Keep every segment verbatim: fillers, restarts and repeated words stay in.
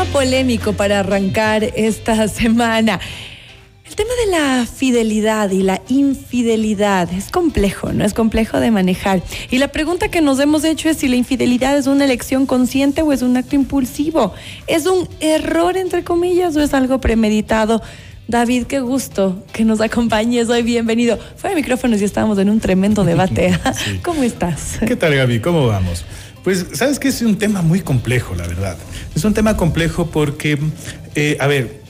tema polémico para arrancar esta semana. El tema de la fidelidad y la infidelidad es complejo, ¿no? Es complejo de manejar. Y la pregunta que nos hemos hecho es si la infidelidad es una elección consciente o es un acto impulsivo. ¿Es un error, entre comillas, o es algo premeditado? David, qué gusto que nos acompañes hoy, bienvenido. Fuera de micrófonos y estábamos en un tremendo debate. Sí. ¿Cómo estás? ¿Qué tal, Gaby? ¿Cómo vamos? Pues, sabes que es un tema muy complejo, la verdad. Es un tema complejo porque, eh, a ver,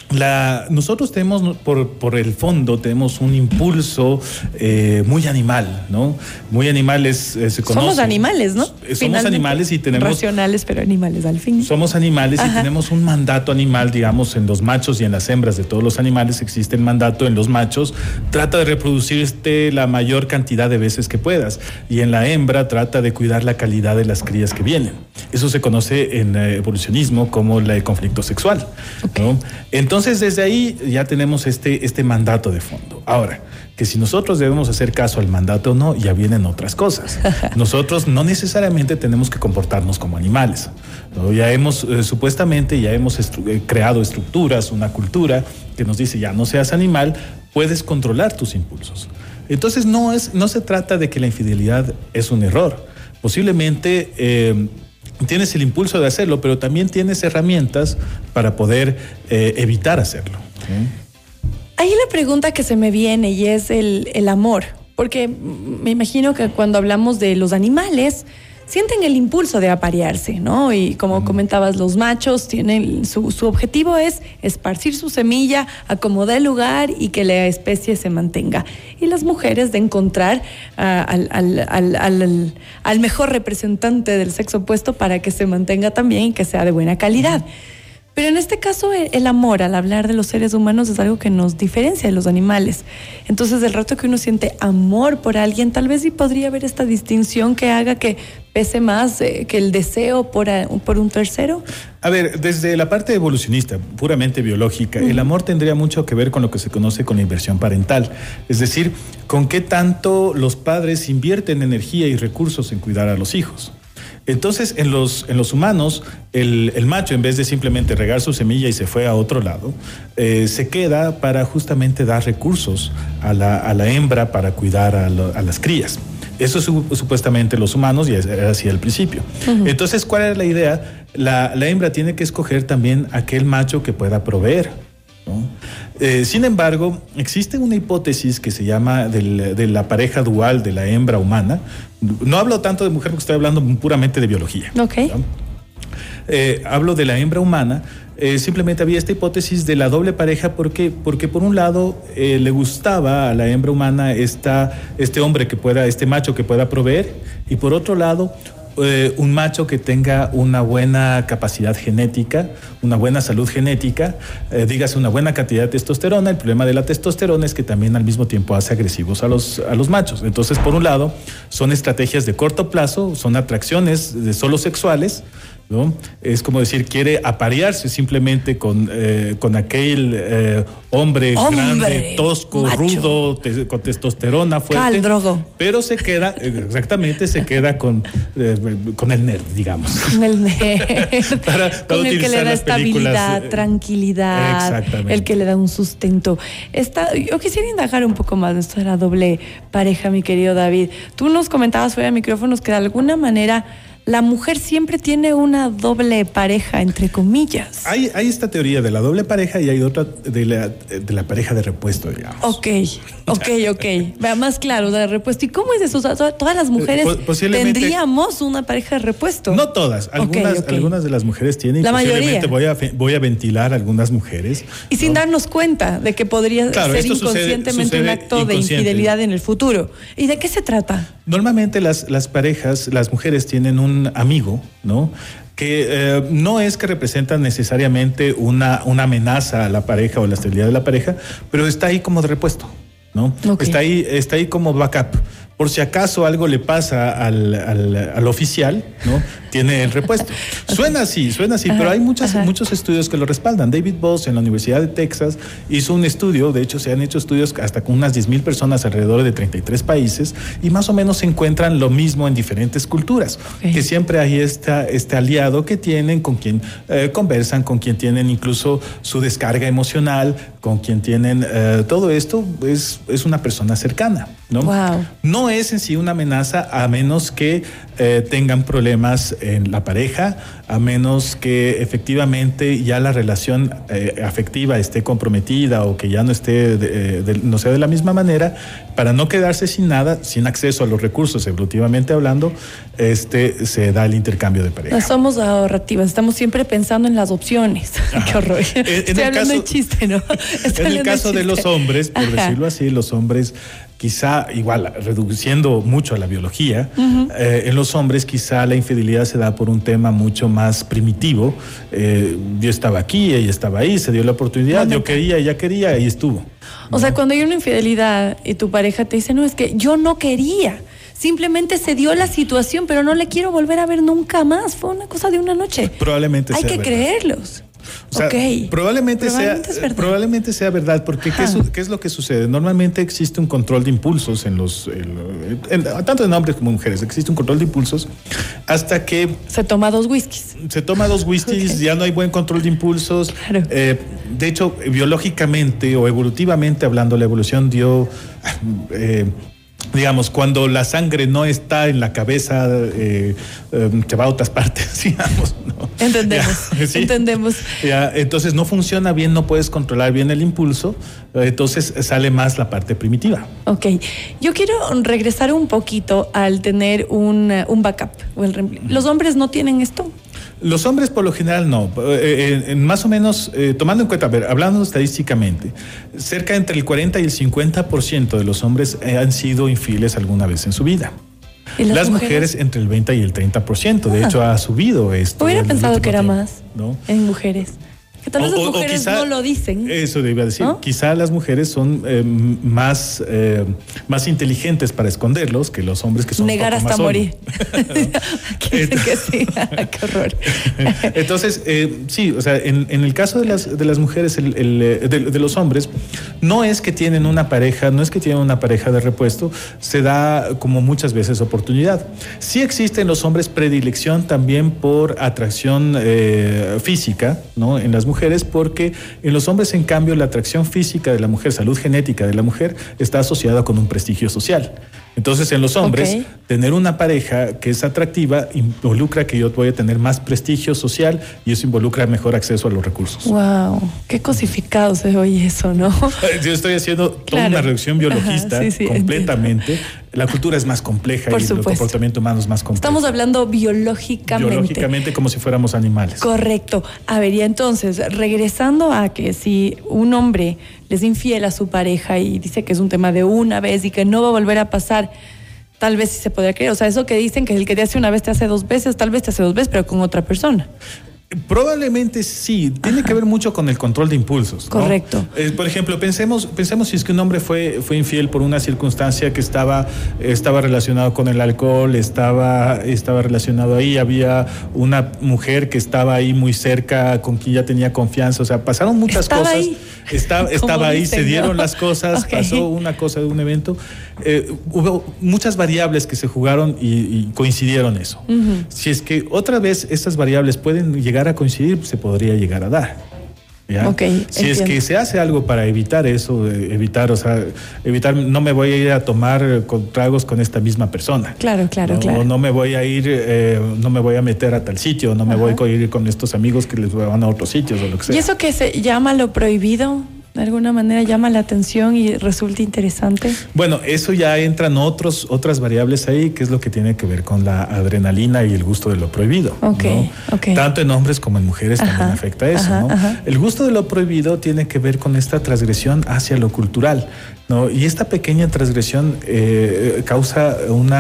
La, nosotros tenemos, por, por el fondo, tenemos un impulso eh, muy animal, ¿no? Muy animales, eh, se conoce. Somos animales, ¿no? Somos Finalmente, animales y tenemos... racionales, pero animales al fin. Somos animales. Ajá. Y tenemos un mandato animal, digamos, en los machos y en las hembras de todos los animales existe el mandato. En los machos, trata de reproducirte la mayor cantidad de veces que puedas. Y en la hembra, trata de cuidar la calidad de las crías que vienen. Eso se conoce en eh, evolucionismo como el conflicto sexual, okay, ¿no? Entonces, Entonces, desde ahí ya tenemos este, este mandato de fondo. Ahora, que si nosotros debemos hacer caso al mandato o no, ya vienen otras cosas. Nosotros no necesariamente tenemos que comportarnos como animales, ¿no? Ya hemos, eh, supuestamente, ya hemos estru- eh, creado estructuras, una cultura que nos dice, ya no seas animal, puedes controlar tus impulsos. Entonces, no, es, no se trata de que la infidelidad es un error. Posiblemente... Eh, tienes el impulso de hacerlo, pero también tienes herramientas para poder eh, evitar hacerlo. ¿Sí? Ahí la pregunta que se me viene y es el, el amor, porque me imagino que cuando hablamos de los animales, sienten el impulso de aparearse, ¿no? Y como comentabas, los machos tienen, su, su objetivo es esparcir su semilla, acomodar el lugar y que la especie se mantenga. Y las mujeres de encontrar uh, al, al, al, al, al mejor representante del sexo opuesto para que se mantenga también y que sea de buena calidad. Pero en este caso el amor, al hablar de los seres humanos, es algo que nos diferencia de los animales. Entonces, el rato que uno siente amor por alguien, tal vez sí podría haber esta distinción que haga que pese más eh, que el deseo por, a, por un tercero. A ver, desde la parte evolucionista, puramente biológica, uh-huh, el amor tendría mucho que ver con lo que se conoce con la inversión parental. Es decir, con qué tanto los padres invierten energía y recursos en cuidar a los hijos. Entonces, en los, en los humanos, el, el macho, en vez de simplemente regar su semilla y se fue a otro lado, eh, se queda para justamente dar recursos a la, a la hembra para cuidar a, lo, a las crías. Eso es supuestamente los humanos y era así al principio. Uh-huh. Entonces, ¿cuál era la idea? La, la hembra tiene que escoger también aquel macho que pueda proveer, ¿no? Eh, sin embargo, existe una hipótesis que se llama del, de la pareja dual de la hembra humana. No hablo tanto de mujer porque estoy hablando puramente de biología. Okay. ¿No? Eh, hablo de la hembra humana. Eh, simplemente había esta hipótesis de la doble pareja porque, porque por un lado eh, le gustaba a la hembra humana esta, este hombre que pueda, este macho que pueda proveer, y por otro lado Eh, un macho que tenga una buena capacidad genética, una buena salud genética, eh, dígase una buena cantidad de testosterona. El problema de la testosterona es que también al mismo tiempo hace agresivos a los, a los machos. Entonces, por un lado, son estrategias de corto plazo, son atracciones de solo sexuales, ¿no? Es como decir, quiere aparearse simplemente con, eh, con aquel eh, hombre, hombre grande, tosco, macho, rudo, te, con testosterona fuerte. Caldrogo. Pero se queda, exactamente, se queda con, eh, con el nerd, digamos. Con el nerd. para, para con el que le da estabilidad, tranquilidad, el que le da un sustento. Esta, yo quisiera indagar un poco más de esto de la doble pareja, mi querido David. Tú nos comentabas fuera de micrófonos que de alguna manera la mujer siempre tiene una doble pareja, entre comillas. Hay, hay esta teoría de la doble pareja y hay otra de la, de la pareja de repuesto, digamos. Ok, ok, ok. Vea más claro, de repuesto. ¿Y cómo es eso? O sea, todas las mujeres tendríamos una pareja de repuesto. No todas. Algunas, okay, okay. algunas de las mujeres tienen. La mayoría. Voy a, voy a ventilar algunas mujeres. Y sin ¿no? darnos cuenta de que podría claro, ser inconscientemente sucede, sucede un acto de infidelidad en el futuro. ¿Y de qué se trata? Normalmente las, las parejas, las mujeres tienen un amigo, ¿no? Que eh, no es que representan necesariamente una, una amenaza a la pareja o a la estabilidad de la pareja, pero está ahí como de repuesto, ¿no? Okay. Está ahí, está ahí como backup. por si acaso algo le pasa al, al, al oficial, ¿no? Tiene el repuesto. Suena así, suena así, ajá, pero hay muchas, muchos estudios que lo respaldan. David Boss en la Universidad de Texas hizo un estudio, de hecho se han hecho estudios hasta con unas diez mil personas alrededor de treinta y tres países y más o menos se encuentran lo mismo en diferentes culturas, okay, que siempre hay esta, este aliado que tienen, con quien eh, conversan, con quien tienen incluso su descarga emocional, con quien tienen eh, todo esto, es, es una persona cercana, ¿no? Wow. No es en sí una amenaza a menos que eh, tengan problemas en la pareja, a menos que efectivamente ya la relación eh, afectiva esté comprometida o que ya no esté de, de, no sea de la misma manera, para no quedarse sin nada, sin acceso a los recursos evolutivamente hablando, este se da el intercambio de pareja. No somos ahorrativas, estamos siempre pensando en las opciones. Qué horror. En, Estoy en hablando caso, de chiste, ¿no? Estoy en el caso de, de los hombres, por ajá, decirlo así, los hombres quizá, igual, reduciendo mucho a la biología, uh-huh, eh, en los hombres quizá la infidelidad se da por un tema mucho más primitivo. Eh, yo estaba aquí, ella estaba ahí, se dio la oportunidad, no, yo quería, ella quería, ahí estuvo. O ¿no? sea, cuando hay una infidelidad y tu pareja te dice, no, es que yo no quería, simplemente se dio la situación, pero no le quiero volver a ver nunca más, fue una cosa de una noche. Probablemente hay sea que verdad. creerlos. O sea, okay, probablemente, probablemente, sea, probablemente sea verdad, porque ¿qué es, ¿qué es lo que sucede? Normalmente existe un control de impulsos en los, en, en, tanto en hombres como en mujeres, existe un control de impulsos hasta que... Se toma dos whiskies. Se toma dos whiskies, okay, ya no hay buen control de impulsos. Claro. Eh, de hecho, biológicamente o evolutivamente hablando, la evolución dio... Eh, digamos, cuando la sangre no está en la cabeza, eh, eh, se va a otras partes, digamos, ¿no? Entendemos, ya, ¿sí? entendemos. Ya, entonces no funciona bien, no puedes controlar bien el impulso, entonces sale más la parte primitiva. Ok, yo quiero regresar un poquito al tener un, un backup. O el, ¿los hombres no tienen esto? Los hombres por lo general no, eh, eh, más o menos, eh, tomando en cuenta, a ver, hablando estadísticamente, cerca entre el cuarenta y el cincuenta por ciento de los hombres eh, han sido infieles alguna vez en su vida. ¿Y las, las mujeres? mujeres entre el veinte y el treinta por ciento, de ah. hecho ha subido esto. Hubiera pensado que era tiempo, más, ¿no? En mujeres. Que tal vez las mujeres quizá, no lo dicen. Eso debía decir. ¿No? Quizá las mujeres son eh, más, eh, más inteligentes para esconderlos que los hombres que son negar un poco hasta más morir. que que sí. Qué horror. Entonces, eh, sí, o sea, en, en el caso de las, de las mujeres, el, el, de, de los hombres, no es que tienen una pareja, no es que tienen una pareja de repuesto, se da como muchas veces oportunidad. Sí existe en los hombres predilección también por atracción eh, física, ¿no? En las mujeres, porque en los hombres, en cambio, la atracción física de la mujer, salud genética de la mujer, está asociada con un prestigio social. Entonces, en los hombres, okay, tener una pareja que es atractiva involucra que yo voy a tener más prestigio social y eso involucra mejor acceso a los recursos. Wow, qué cosificado se oye eso, ¿no? Yo estoy haciendo toda claro. una reducción biologista. Ajá, sí, sí, completamente. Entiendo. La cultura es más compleja Por y supuesto. El comportamiento humano es más complejo. Estamos hablando biológicamente. Biológicamente, como si fuéramos animales. Correcto. A ver, y entonces, regresando a que si un hombre le es infiel a su pareja y dice que es un tema de una vez y que no va a volver a pasar, tal vez sí se podría creer. O sea, eso que dicen que el que te hace una vez te hace dos veces, tal vez te hace dos veces, pero con otra persona. Probablemente sí, tiene Ajá. que ver mucho con el control de impulsos, ¿no? Correcto. Eh, por ejemplo, pensemos, pensemos si es que un hombre fue, fue infiel por una circunstancia que estaba, estaba relacionado con el alcohol, estaba, estaba relacionado ahí, había una mujer que estaba ahí muy cerca, con quien ya tenía confianza, o sea, pasaron muchas estaba cosas. Ahí. Estaba, estaba ahí, dicen, se dieron ¿no? las cosas, okay. pasó una cosa de un evento. Eh, hubo muchas variables que se jugaron y, y coincidieron eso. Uh-huh. Si es que otra vez estas variables pueden llegar a coincidir, se podría llegar a dar. ¿Ya? Okay, si entiendo. Es que se hace algo para evitar eso, evitar, o sea, evitar, no me voy a ir a tomar con tragos con esta misma persona. Claro, claro, no, claro. No me voy a ir, eh, no me voy a meter a tal sitio, no me Ajá. voy a ir con estos amigos que les van a otros sitios o lo que sea. ¿Y eso que se llama lo prohibido? ¿De alguna manera llama la atención y resulta interesante? Bueno, eso ya entran otros, otras variables ahí, que es lo que tiene que ver con la adrenalina y el gusto de lo prohibido. Okay, ¿no? okay. Tanto en hombres como en mujeres ajá, también afecta eso. ajá, ¿no? ajá. El gusto de lo prohibido tiene que ver con esta transgresión hacia lo cultural, ¿no? Y esta pequeña transgresión eh, causa una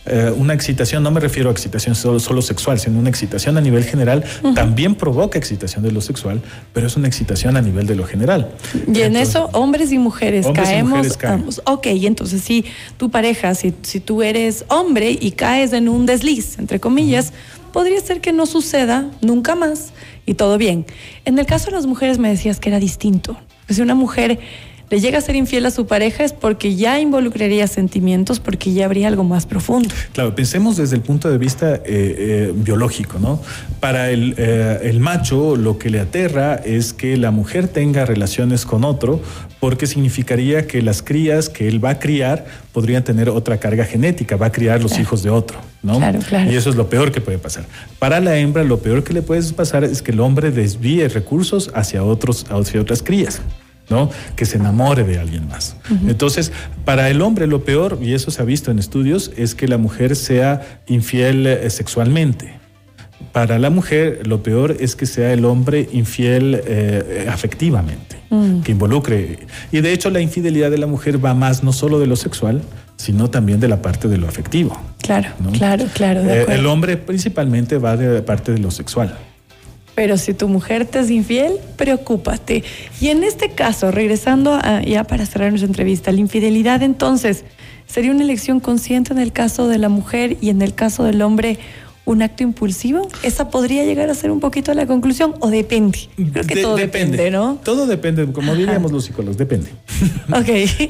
eh, una excitación, no me refiero a excitación solo, solo sexual, sino una excitación a nivel general, uh-huh. también provoca excitación de lo sexual, pero es una excitación a nivel de lo general. Y en entonces, eso, hombres y mujeres hombres caemos. Y mujeres caen. Ok, entonces si tu pareja, si, si tú eres hombre y caes en un desliz, entre comillas, uh-huh. podría ser que no suceda nunca más y todo bien. En el caso de las mujeres me decías que era distinto. Si una mujer le llega a ser infiel a su pareja es porque ya involucraría sentimientos, porque ya habría algo más profundo. Claro, pensemos desde el punto de vista eh, eh, biológico, ¿no? Para el, eh, el macho lo que le aterra es que la mujer tenga relaciones con otro, porque significaría que las crías que él va a criar podrían tener otra carga genética, va a criar los claro. hijos de otro, ¿no? Claro, claro. Y eso es lo peor que puede pasar. Para la hembra lo peor que le puede pasar es que el hombre desvíe recursos hacia, otros, hacia otras crías, ¿no? Que se enamore de alguien más. Uh-huh. Entonces, para el hombre lo peor, y eso se ha visto en estudios, es que la mujer sea infiel eh, sexualmente. Para la mujer lo peor es que sea el hombre infiel eh, afectivamente, uh-huh. que involucre. Y de hecho la infidelidad de la mujer va más no solo de lo sexual, sino también de la parte de lo afectivo. Claro, ¿no? claro, claro. De eh, el hombre principalmente va de la parte de lo sexual. Pero si tu mujer te es infiel, preocúpate. Y en este caso, regresando a, ya para cerrar nuestra entrevista, la infidelidad entonces sería una elección consciente en el caso de la mujer y en el caso del hombre un acto impulsivo. ¿Esa podría llegar a ser un poquito la conclusión o depende? Creo que de, todo depende, depende, ¿no? Todo depende, como diríamos los psicólogos, depende. Ok.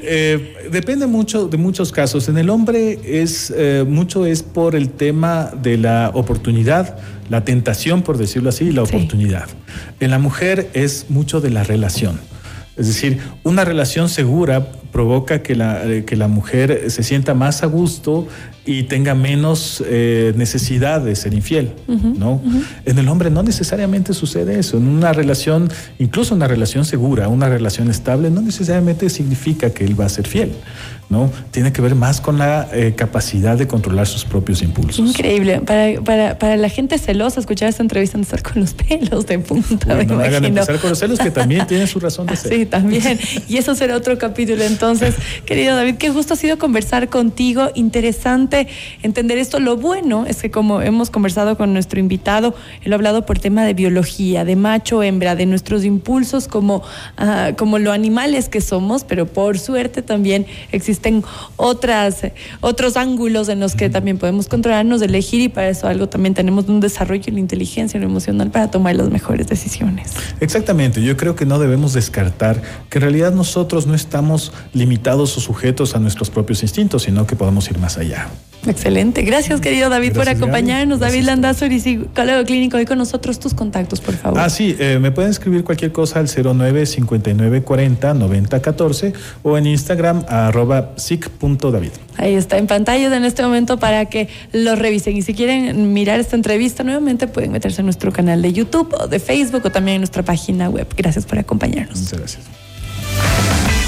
eh, depende mucho de muchos casos. En el hombre es eh, mucho es por el tema de la oportunidad, la tentación, por decirlo así, la oportunidad. Sí. En la mujer es mucho de la relación. Es decir, una relación segura provoca que la, que la mujer se sienta más a gusto y tenga menos eh, necesidad de ser infiel, uh-huh, ¿no? Uh-huh. En el hombre no necesariamente sucede eso. En una relación, incluso una relación segura, una relación estable, no necesariamente significa que él va a ser fiel, ¿no? Tiene que ver más con la eh, capacidad de controlar sus propios impulsos. Increíble. Para, para, para la gente celosa, escuchar esta entrevista, de estar con los pelos de punta. Bueno, me hagan empezar con los celos, que también tienen su razón de ser. Sí, también. Y eso será otro capítulo. Entonces, querido David, qué gusto ha sido conversar contigo. Interesante entender esto. Lo bueno es que, como hemos conversado con nuestro invitado, él ha hablado por tema de biología, de macho, hembra, de nuestros impulsos como, uh, como lo animales que somos, pero por suerte también existen otras, otros ángulos en los que también podemos controlarnos, elegir, y para eso algo también tenemos un desarrollo en la inteligencia en lo emocional para tomar las mejores decisiones. Exactamente. Yo creo que no debemos descartar que en realidad nosotros no estamos limitados o sujetos a nuestros propios instintos, sino que podemos ir más allá. Excelente. Gracias, querido David, Gracias, por acompañarnos. Gaby. David Landázuri, psicólogo clínico, hoy con nosotros. Tus contactos, por favor. Ah, sí. Eh, me pueden escribir cualquier cosa al cero nueve cincuenta y nueve cuarenta noventa catorce o en Instagram a arroba psic punto david. Ahí está en pantalla en este momento para que lo revisen. Y si quieren mirar esta entrevista nuevamente, pueden meterse en nuestro canal de YouTube o de Facebook o también en nuestra página web. Gracias por acompañarnos. Muchas gracias.